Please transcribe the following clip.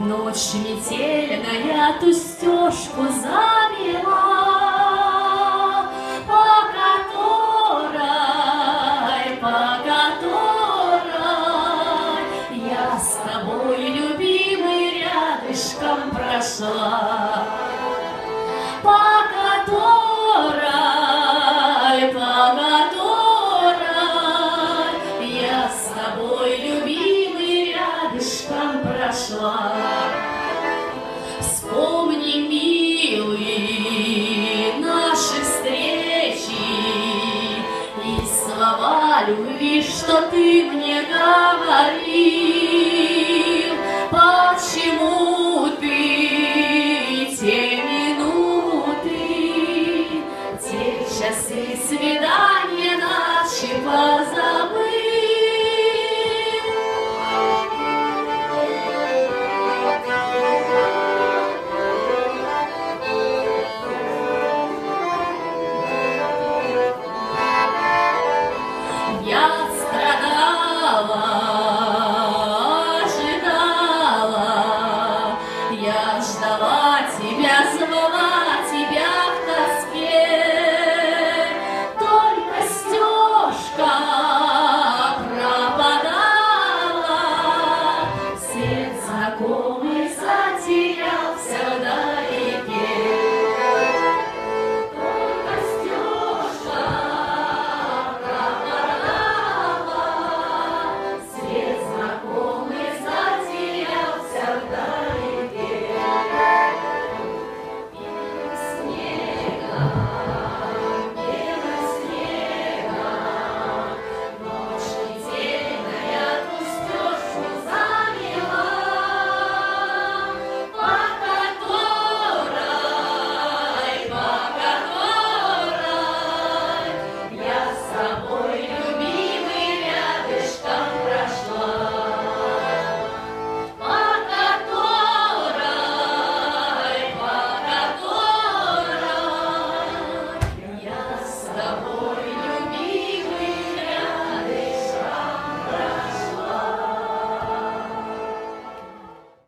Ночь метельная ту стежку завела, по которой я с тобой, любимый, рядышком прошла, по которой я с тобой, любимый, рядышком прошла. Вспомни, милый, наши встречи и слова любви, что ты мне говорил.